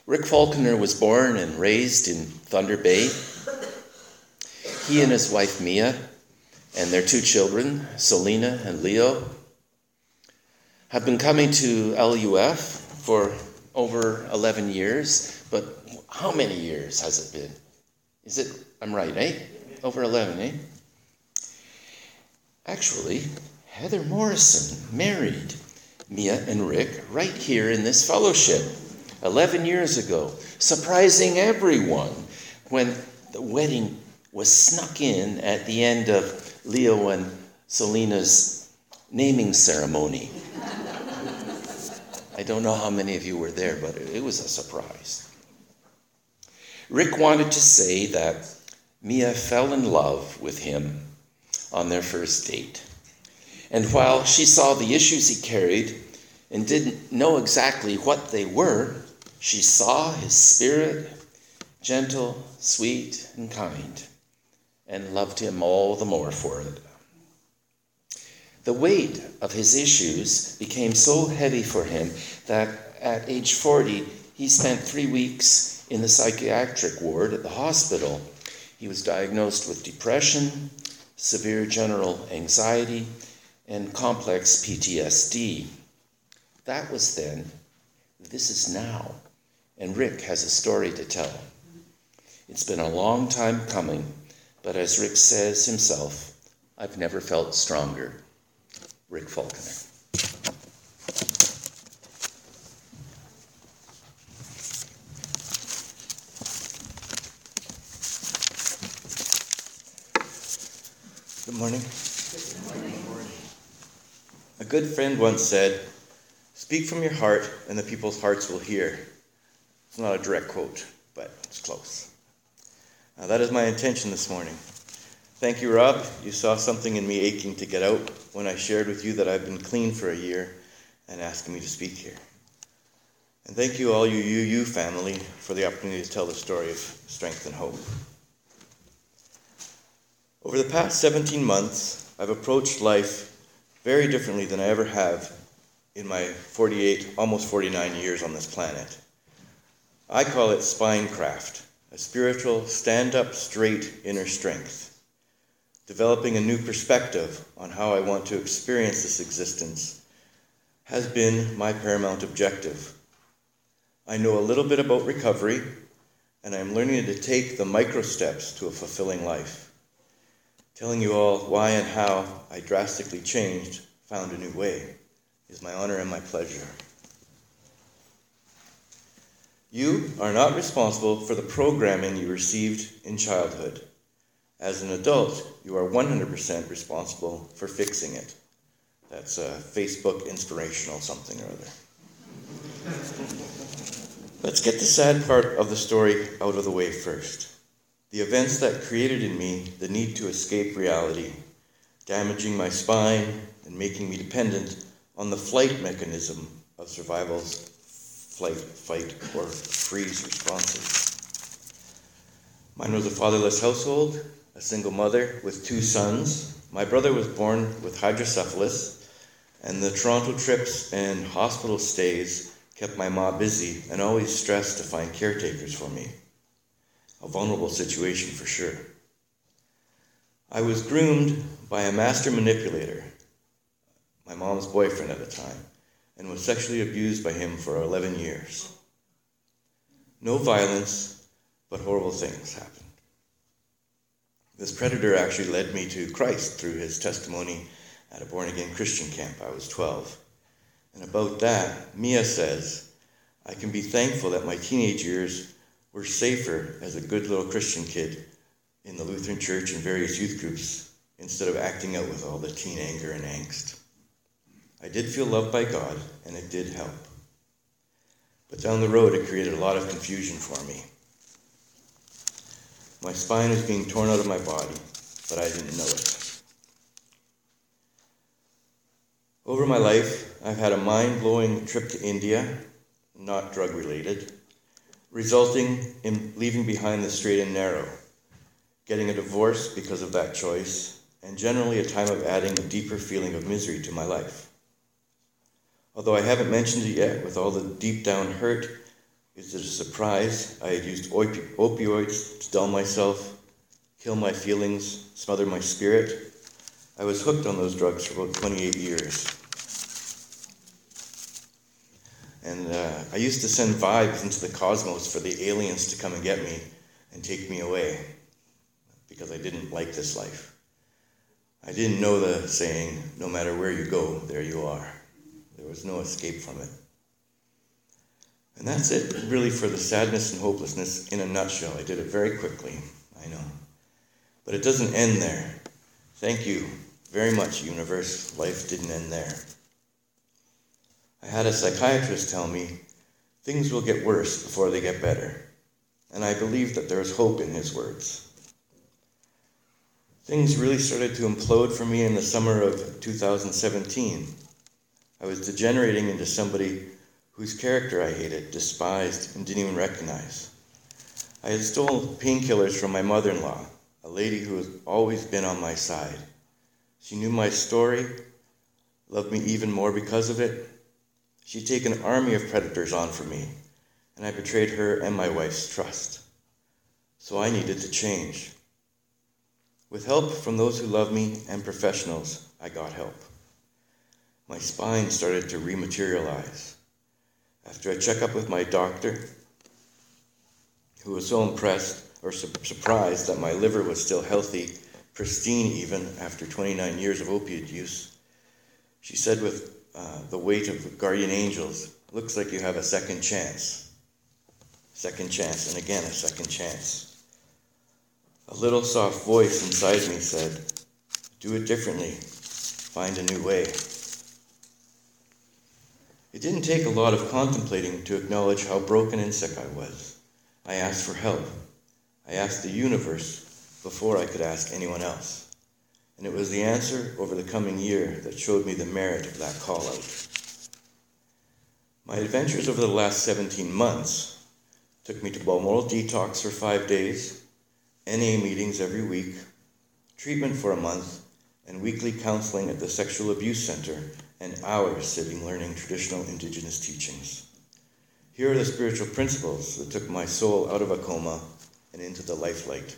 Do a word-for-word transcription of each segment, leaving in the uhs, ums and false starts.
Rick Falconer was born and raised in Thunder Bay. He and his wife Mia and their two children, Selena and Leo, have been coming to L U F for over eleven years. But how many years has it been? Is it, I'm right, eh? Over eleven, eh? Actually, Heather Morrison married Mia and Rick right here in this fellowship eleven years ago, surprising everyone when the wedding was snuck in at the end of Leo and Selena's naming ceremony. I don't know how many of you were there, but it was a surprise. Rick wanted to say that Mia fell in love with him on their first date. And while she saw the issues he carried and didn't know exactly what they were, she saw his spirit, gentle, sweet, and kind, and loved him all the more for it. The weight of his issues became so heavy for him that at age forty, he spent three weeks in the psychiatric ward at the hospital. He was diagnosed with depression, severe general anxiety, and complex P T S D. That was then. This is now. And Rick has a story to tell. It's been a long time coming, but as Rick says himself, I've never felt stronger. Rick Falconer. Good morning. Good morning. A good friend once said, "Speak from your heart and the people's hearts will hear." It's not a direct quote, but it's close. Uh, that is my intention this morning. Thank you, Rob. You saw something in me aching to get out when I shared with you that I've been clean for a year and asking me to speak here. And thank you, all you U U family, for the opportunity to tell the story of strength and hope. Over the past seventeen months, I've approached life very differently than I ever have in my forty-eight, almost forty-nine years on this planet. I call it Spinecraft, a spiritual, stand-up straight inner strength. Developing a new perspective on how I want to experience this existence has been my paramount objective. I know a little bit about recovery, and I'm learning to take the micro steps to a fulfilling life. Telling you all why and how I drastically changed, found a new way, is my honor and my pleasure. You are not responsible for the programming you received in childhood. As an adult, you are one hundred percent responsible for fixing it. That's a Facebook inspirational something or other. Let's get the sad part of the story out of the way first. The events that created in me the need to escape reality, damaging my spine and making me dependent on the flight mechanism of survival's flight, fight, or freeze responses. Mine was a fatherless household, a single mother with two sons. My brother was born with hydrocephalus, and the Toronto trips and hospital stays kept my ma busy and always stressed to find caretakers for me. A vulnerable situation for sure. I was groomed by a master manipulator, my mom's boyfriend at the time, and was sexually abused by him for eleven years. No violence, but horrible things happened. This predator actually led me to Christ through his testimony at a born-again Christian camp. I was twelve. And about that, Mia says, I can be thankful that my teenage years were safer as a good little Christian kid in the Lutheran Church and various youth groups instead of acting out with all the teen anger and angst. I did feel loved by God, and it did help. But down the road, it created a lot of confusion for me. My spine was being torn out of my body, but I didn't know it. Over my life, I've had a mind-blowing trip to India, not drug-related, resulting in leaving behind the straight and narrow, getting a divorce because of that choice, and generally a time of adding a deeper feeling of misery to my life. Although I haven't mentioned it yet, with all the deep down hurt Is it a surprise I had used opi- opioids to dull myself, kill my feelings, smother my spirit? I was hooked on those drugs for about twenty-eight years. And uh, I used to send vibes into the cosmos for the aliens to come and get me and take me away because I didn't like this life. I didn't know the saying, no matter where you go, there you are. There was no escape from it. And that's it, really, for the sadness and hopelessness in a nutshell. I did it very quickly, I know. But it doesn't end there. Thank you very much, universe. Life didn't end there. I had a psychiatrist tell me, things will get worse before they get better. And I believe that there is hope in his words. Things really started to implode for me in the summer of two thousand seventeen. I was degenerating into somebody whose character I hated, despised, and didn't even recognize. I had stolen painkillers from my mother-in-law, a lady who has always been on my side. She knew my story, loved me even more because of it. She'd taken an army of predators on for me, and I betrayed her and my wife's trust. So I needed to change. With help from those who love me and professionals, I got help. My spine started to rematerialize. After a checkup with my doctor, who was so impressed or su- surprised that my liver was still healthy, pristine even, after twenty-nine years of opiate use, she said with uh, the weight of guardian angels, looks like you have a second chance. Second chance, and again a second chance. A little soft voice inside me said, do it differently, find a new way. It didn't take a lot of contemplating to acknowledge how broken and sick I was. I asked for help. I asked the universe before I could ask anyone else. And it was the answer over the coming year that showed me the merit of that call out. My adventures over the last seventeen months took me to Balmoral Detox for five days, N A meetings every week, treatment for a month, and weekly counseling at the Sexual Abuse Center, and hours sitting learning traditional Indigenous teachings. Here are the spiritual principles that took my soul out of a coma and into the life light.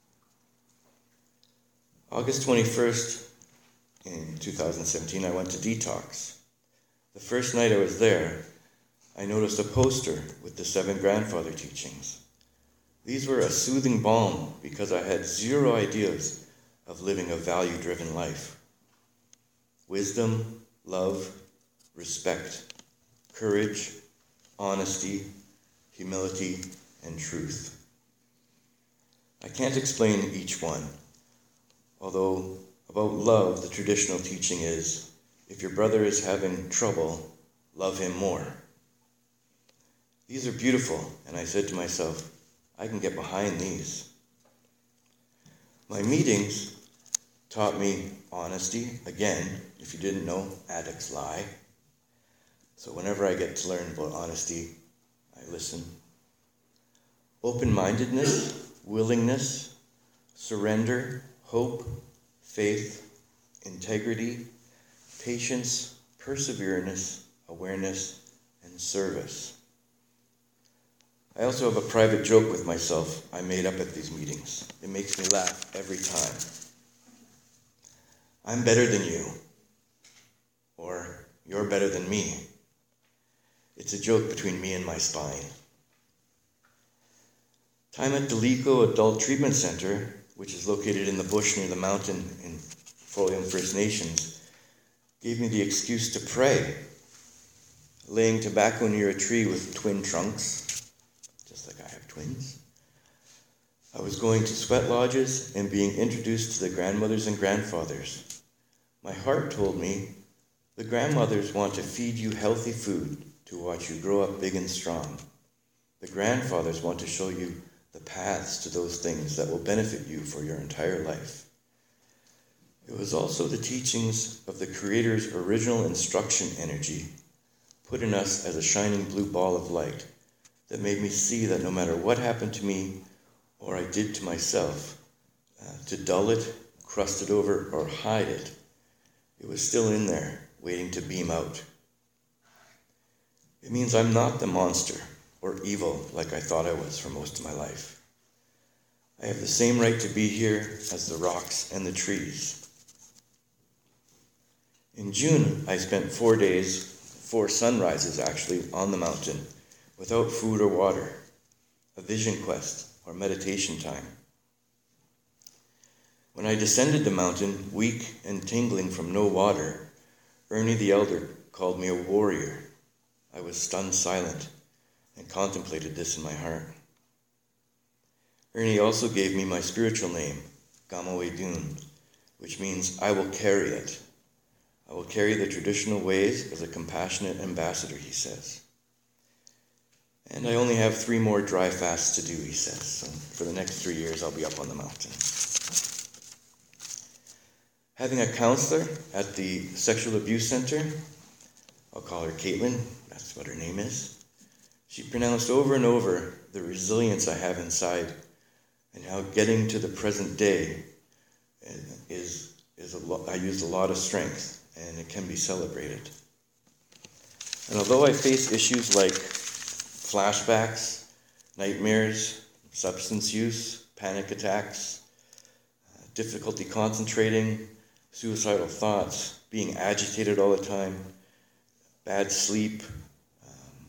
August twenty-first, in two thousand seventeen, I went to detox. The first night I was there, I noticed a poster with the seven grandfather teachings. These were a soothing balm because I had zero ideas of living a value-driven life. Wisdom, love, respect, courage, honesty, humility, and truth. I can't explain each one, although about love, the traditional teaching is, if your brother is having trouble, love him more. These are beautiful, and I said to myself, I can get behind these. My meetings taught me honesty. Again, if you didn't know, addicts lie. So whenever I get to learn about honesty, I listen. Open-mindedness, willingness, surrender, hope, faith, integrity, patience, perseverance, awareness, and service. I also have a private joke with myself I made up at these meetings. It makes me laugh every time. I'm better than you, or you're better than me. It's a joke between me and my spine. Time at Delico Adult Treatment Center, which is located in the bush near the mountain in Folium First Nations, gave me the excuse to pray, laying tobacco near a tree with twin trunks, just like I have twins. I was going to sweat lodges and being introduced to the grandmothers and grandfathers. My heart told me, the grandmothers want to feed you healthy food to watch you grow up big and strong. The grandfathers want to show you the paths to those things that will benefit you for your entire life. It was also the teachings of the Creator's original instruction energy put in us as a shining blue ball of light that made me see that no matter what happened to me or I did to myself, uh, to dull it, crust it over, or hide it, it was still in there, waiting to beam out. It means I'm not the monster. or evil like I thought I was for most of my life. I have the same right to be here as the rocks and the trees. In June, I spent four days, four sunrises actually, on the mountain, without food or water, a vision quest or meditation time. When I descended the mountain, weak and tingling from no water, Ernie the elder called me a warrior. I was stunned silent and contemplated this in my heart. Ernie also gave me my spiritual name, Gamawe Dun, which means I will carry it. I will carry the traditional ways as a compassionate ambassador, he says. And I only have three more dry fasts to do, he says. So for the next three years, I'll be up on the mountain. Having a counselor at the sexual abuse center, I'll call her Caitlin, that's what her name is. She pronounced over and over the resilience I have inside and how getting to the present day is, is a lot, I used a lot of strength and it can be celebrated. And although I face issues like flashbacks, nightmares, substance use, panic attacks, uh, difficulty concentrating, suicidal thoughts, being agitated all the time, bad sleep, um,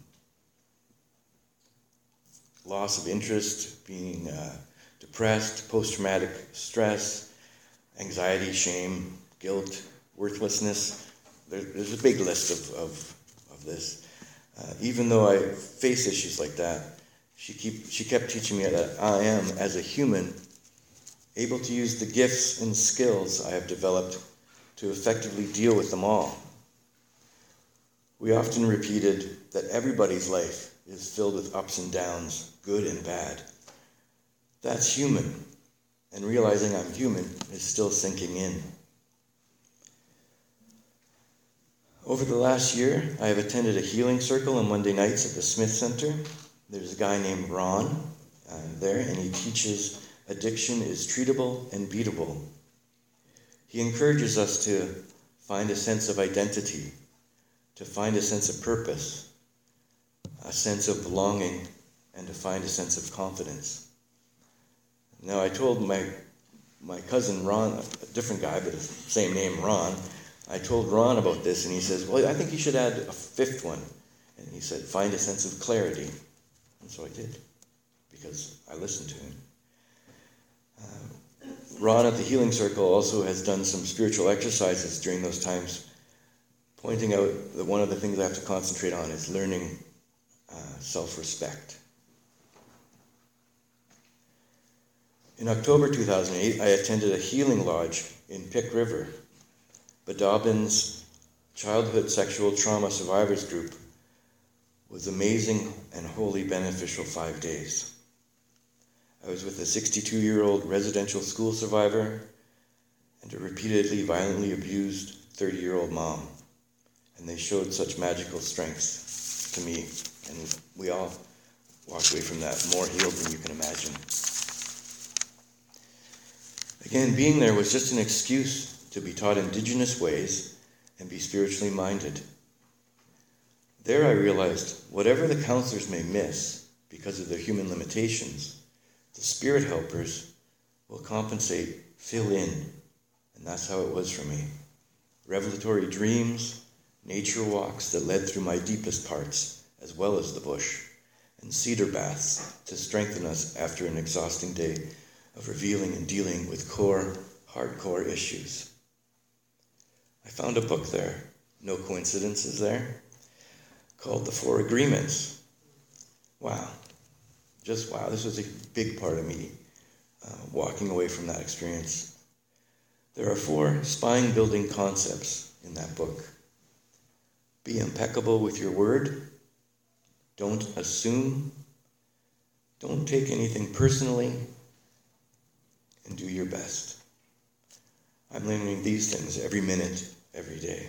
loss of interest, being uh, depressed, post-traumatic stress, anxiety, shame, guilt, worthlessness. There, there's a big list of, of, of this. Uh, even though I face issues like that, she keep she kept teaching me that I am, as a human, able to use the gifts and skills I have developed to effectively deal with them all. We often repeated that everybody's life is filled with ups and downs, good and bad. That's human, and realizing I'm human is still sinking in. Over the last year, I have attended a healing circle on Monday nights at the Smith Center. There's a guy named Ron uh, there, and he teaches addiction is treatable and beatable. He encourages us to find a sense of identity, to find a sense of purpose, a sense of belonging, and to find a sense of confidence. Now, I told my my cousin Ron, a different guy, but the same name, Ron, I told Ron about this, and he says, well, I think you should add a fifth one. And he said, find a sense of clarity. And so I did, because I listened to him. Uh, Ron at the Healing Circle also has done some spiritual exercises during those times, pointing out that one of the things I have to concentrate on is learning uh, self-respect. In October two thousand eight, I attended a healing lodge in Pick River. Badabin's Childhood Sexual Trauma Survivors Group was amazing and wholly beneficial five days. I was with a sixty-two-year-old residential school survivor and a repeatedly violently abused thirty-year-old mom, and they showed such magical strength to me, and we all walked away from that more healed than you can imagine. Again, being there was just an excuse to be taught indigenous ways and be spiritually minded. There I realized whatever the counselors may miss because of their human limitations, the spirit helpers will compensate, fill in, and that's how it was for me. Revelatory dreams, nature walks that led through my deepest parts, as well as the bush, and cedar baths to strengthen us after an exhausting day of revealing and dealing with core, hardcore issues. I found a book there, no coincidences there, called The Four Agreements. Wow. Just wow. This was a big part of me uh, walking away from that experience. There are four spine-building concepts in that book. Be impeccable with your word. Don't assume. Don't take anything personally. And do your best. I'm learning these things every minute, every day.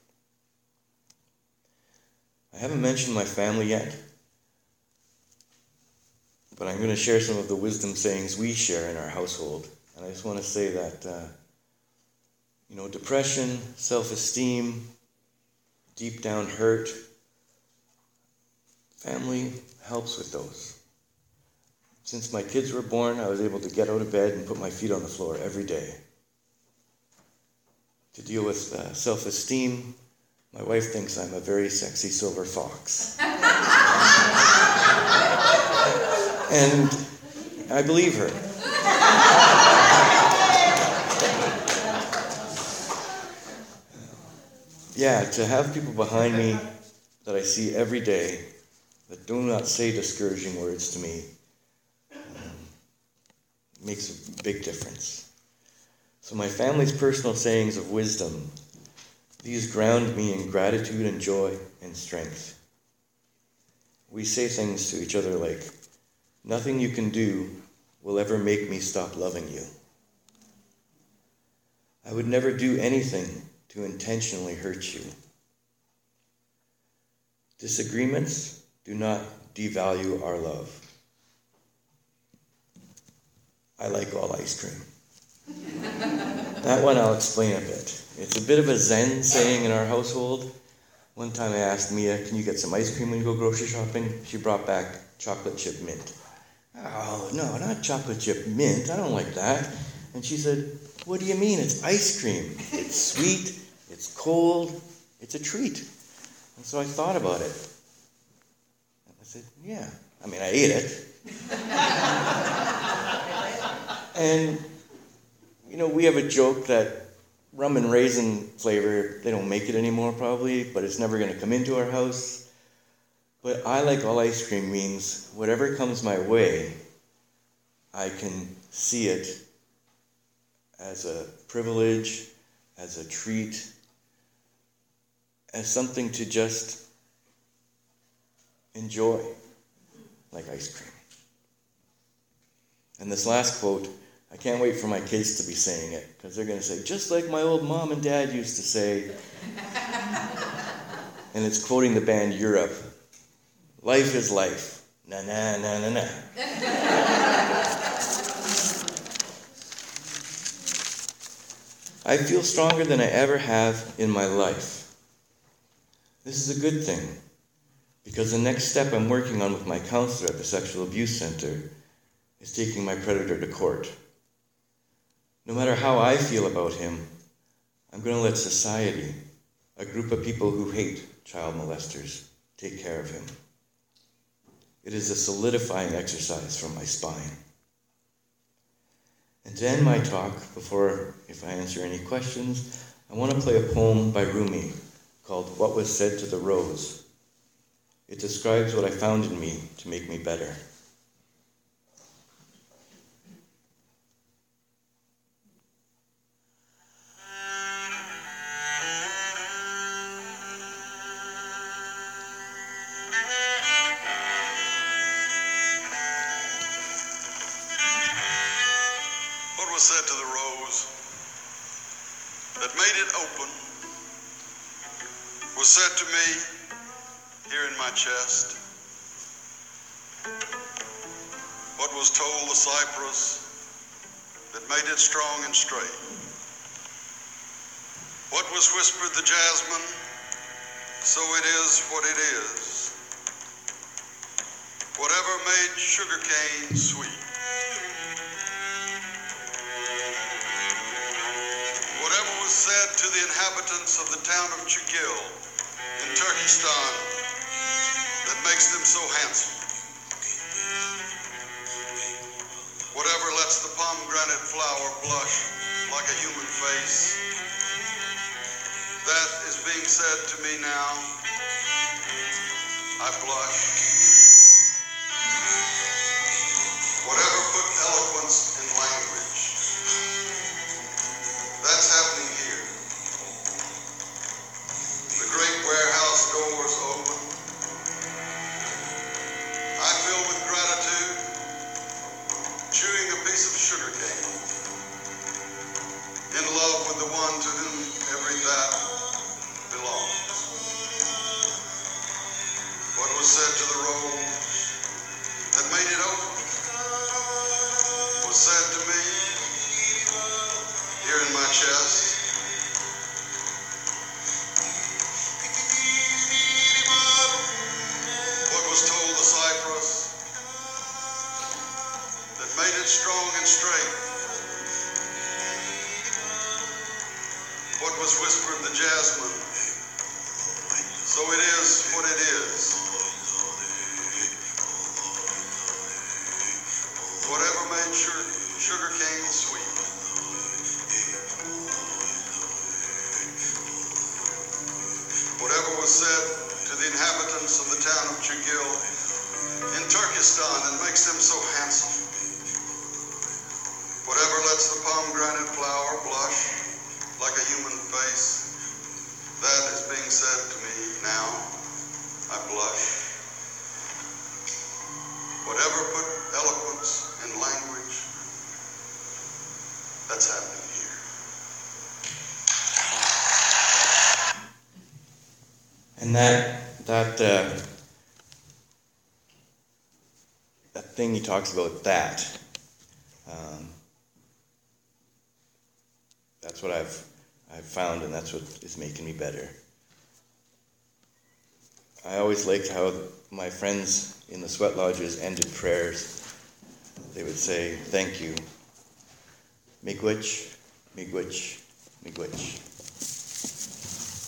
I haven't mentioned my family yet, but I'm going to share some of the wisdom sayings we share in our household. And I just want to say that, uh, you know, depression, self-esteem, deep down hurt, family helps with those. Since my kids were born, I was able to get out of bed and put my feet on the floor every day. To deal with uh, self-esteem, my wife thinks I'm a very sexy silver fox. And I believe her. Yeah, to have people behind me that I see every day that do not say discouraging words to me um, makes a big difference. So my family's personal sayings of wisdom, these ground me in gratitude and joy and strength. We say things to each other like, nothing you can do will ever make me stop loving you. I would never do anything to intentionally hurt you. Disagreements do not devalue our love. I like all ice cream. That one I'll explain a bit. It's a bit of a Zen saying in our household. One time I asked Mia, can you get some ice cream when you go grocery shopping? She brought back chocolate chip mint. Oh, no, not chocolate chip mint. I don't like that. And she said, what do you mean? It's ice cream. It's sweet. It's cold. It's a treat. And so I thought about it. I said, yeah. I mean, I ate it. And, you know, we have a joke that rum and raisin flavor, they don't make it anymore probably, but it's never going to come into our house. But I like all ice cream means whatever comes my way, I can see it as a privilege, as a treat, as something to just enjoy, like ice cream. And this last quote, I can't wait for my kids to be saying it, because they're going to say, just like my old mom and dad used to say. And it's quoting the band Europe. Life is life. Na na na na na. I feel stronger than I ever have in my life. This is a good thing, because the next step I'm working on with my counselor at the Sexual Abuse Center is taking my predator to court. No matter how I feel about him, I'm going to let society, a group of people who hate child molesters, take care of him. It is a solidifying exercise for my spine. And to end my talk, before, if I answer any questions, I want to play a poem by Rumi called What Was Said to the Rose. It describes what I found in me to make me better. What was said to the rose that made it open was said to me here in my chest. What was told the cypress that made it strong and straight. What was whispered the jasmine, so it is what it is. Whatever made sugarcane sweet. Whatever was said to the inhabitants of the town of Chigil in Turkestan that makes them so handsome. Whatever lets the pomegranate flower blush like a human face, that is being said to me now. I blush. Whatever put eloquence in language, that's happening here. The great warehouse doors open. I fill with gratitude, chewing a piece of sugar cane, in love with the one to whom every that belongs. What was said to the made it strong and straight. What was whispered the jasmine, so it is what it is. Whatever made sugar cane sweet. Whatever was said to the inhabitants of the town of Chigil in Turkestan and makes them so handsome. Whatever lets the pomegranate flower blush like a human face, that is being said to me now. I blush. Whatever put eloquence in language, that's happening here. And that that uh, that thing he talks about, that um, that's what I've I've found, and that's what is making me better. I always liked how my friends in the sweat lodges ended prayers. They would say, "Thank you, miigwech, miigwech, miigwech."